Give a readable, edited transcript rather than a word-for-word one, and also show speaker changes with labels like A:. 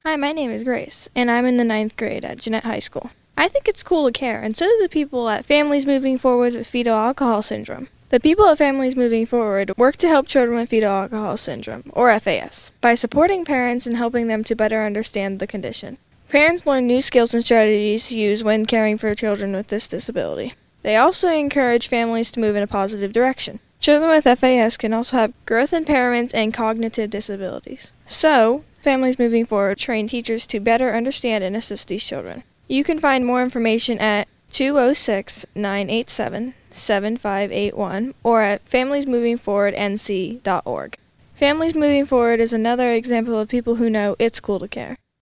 A: Hi, my name is Grace, and I'm in the ninth grade at Jeanette High School. I think it's cool to care, and so do the people at Families Moving Forward with Fetal Alcohol Syndrome. The people at Families Moving Forward work to help children with fetal alcohol syndrome, or FAS, by supporting parents and helping them to better understand the condition. Parents learn new skills and strategies to use when caring for children with this disability. They also encourage families to move in a positive direction. Children with FAS can also have growth impairments and cognitive disabilities. So, Families Moving Forward train teachers to better understand and assist these children. You can find more information at 206-987-7581 or at familiesmovingforwardnc.org. Families Moving Forward is another example of people who know it's cool to care.